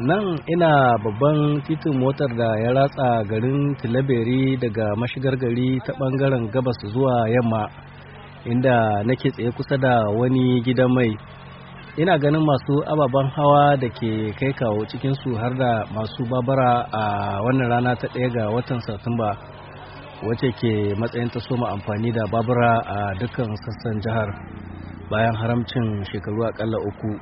Nan ina babban titin motar da ya ratsa garin Tilaberi daga mashigar gari ta ɓangaren gabas zuwa yamma, inda nake tsaye kusa da wani gidan mai. Ina ganin masu ababen hawa da ke kai kawo cikinsu har da masu babura a wannan rana ta 1 ga watan Satumba, wacce ke matsayin ta soma amfani da babura a dukkan sassan jihar bayan haramcin shekaru akalla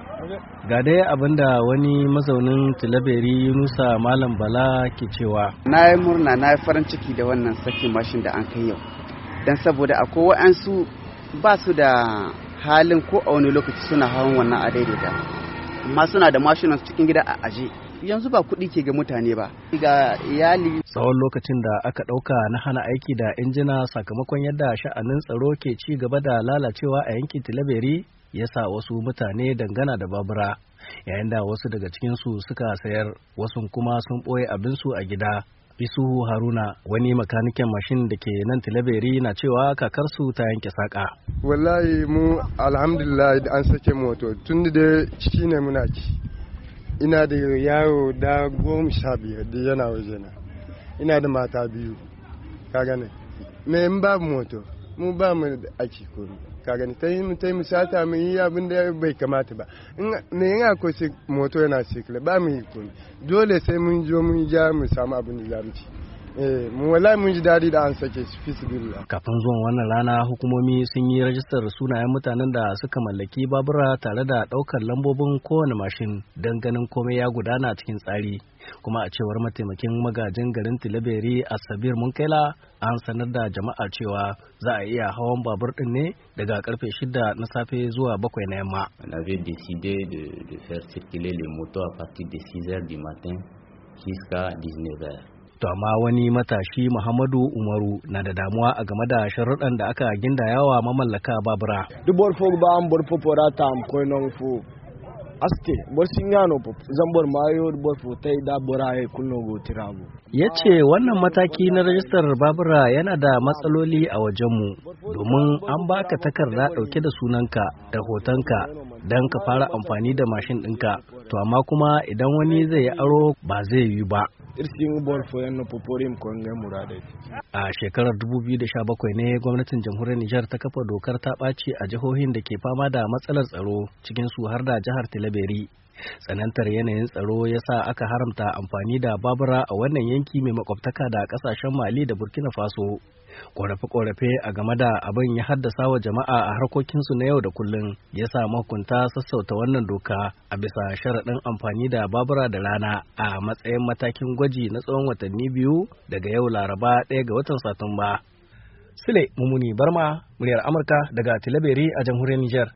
3. Ga dai abinda wani mazaunin Tilaberi Yunusa Malam Bala ke cewa. Na yi murna, na yi farin ciki da wannan sakin mashin da an kai yau, don saboda akwai wa'ansu ba su da halin ko a wani lokaci suna hawan wannan a daidaita, amma suna da mashinan cikin gida a aje. Yanzu ba kuɗi ke ga mutane ba, ga iyali. Tsawon lokacin da aka ɗauka na hana aiki da injina sakamakon yadda sha'anin tsaro ke ci gaba da lalacewa a yankin Tilaberi ya sa wasu mutane dangana da babura, yayin da wasu daga cikinsu suka sayar, wasu kuma sun ɓoye abinsu a gida. Isuhu Haruna, wani makaniken mashin da ke nan Tilaberi, na cewa kakarsu ta yanke saƙa. Wallahi mu alhamdulillah da an sake moto tun da ciki ne muna ci. Ina da yaro da 15 da yana wajena, ina da mata 2, ka gane. Me in babu moto mu ba mu da aiki ko ka gane, ta yi mu sata mu yi abin da bai kamata ba. Me yana ko sai moto yana sikile ba mu yi komai, dole sai mun jo mun ja mu samu abin da za mu ci. Mu wallahi mun ji dadi da an sake shi fisbillah. Kafin zuwan wannan rana hukumomi sun yi rajistar sunayen mutanen da suka mallaki babura tare da ɗaukar lambobin kowane mashin don ganin komai ya gudana cikin tsari. Kuma a cewar mataimakin magajin garin Tilaberi Asabir Munkaila, an sanar da jama'a cewa za a iya hawan babur din ne daga karfe 6 na safe zuwa 7 na yamma. On avait décidé de faire circuler les motos à partir de 6h du matin jusqu'à 19h. To amma wani matashi Muhammadu Umaru na da damuwa a game da sharuɗan da aka gindayawa mamallaka babura. Dubor fo ba an bor popora ta am ko non fo. Aste bor sinyano pop zambor mayo bor fo tai da boraye kunno go tirago. Yace wannan mataki na rajistar babura yana da matsaloli a wajenmu, domin an baka takarda dauke da sunanka da hotonka don ka fara amfani da mashin ɗinka, to amma kuma idan wani zai yi aro ba zai yi ba. A shekarar 2017 ne gwamnatin jamhuriyar Nijar ta kafa dokar ta ɓaci a jihohin da ke fama da matsalar tsaro, cikin su har da jihar Tilaberi. Tsanantar yanayin tsaro ya sa aka haramta amfani da babura a wannan yanki mai makwabtaka da kasashen Mali da Burkina Faso. Ƙorafe-ƙorafe a game da abin ya haddasa wa jama'a a harkokinsu na yau da kullum, ya sa mahukunta sassauta wannan doka a bisa sharaɗin amfani da babura da rana a matsayin matakin gwaji na tsawon watanni 2 daga yau Laraba 1 ga watan Satumba. Sule Mumuni Barma, muryar Amurka daga Tilaberi a jamhuriyar Nijar.